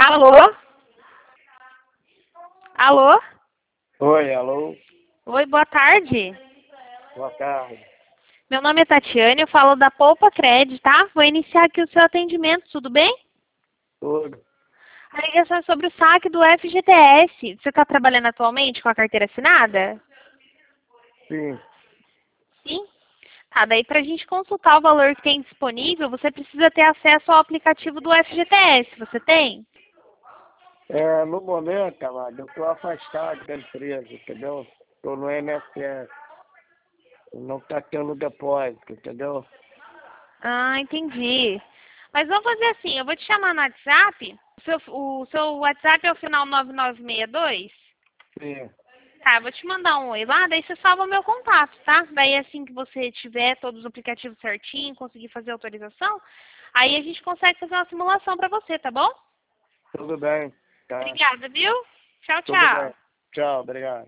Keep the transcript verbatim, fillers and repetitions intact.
Alô? Alô? Oi, alô? Oi, boa tarde. Boa tarde. Meu nome é Tatiane, eu falo da Poupa Cred, tá? Vou iniciar aqui o seu atendimento, tudo bem? Tudo. A ligação é sobre o saque do F G T S. Você está trabalhando atualmente com a carteira assinada? Sim. Sim? Tá, daí para a gente consultar o valor que tem disponível, você precisa ter acesso ao aplicativo do F G T S. Você tem? É, no momento, camarada, eu estou afastado da empresa, entendeu? Estou no I N S S. Não está tendo depósito, entendeu? Ah, entendi. Mas vamos fazer assim, eu vou te chamar no WhatsApp. O seu, o seu WhatsApp é o final nove nove seis dois? Sim. Tá, eu vou te mandar um oi lá, daí você salva o meu contato, tá? Daí assim que você tiver todos os aplicativos certinho, conseguir fazer a autorização, aí a gente consegue fazer uma simulação pra você, tá bom? Tudo bem. Tá. Obrigada, viu? Tchau, Tudo bem. tchau. Tchau, obrigado.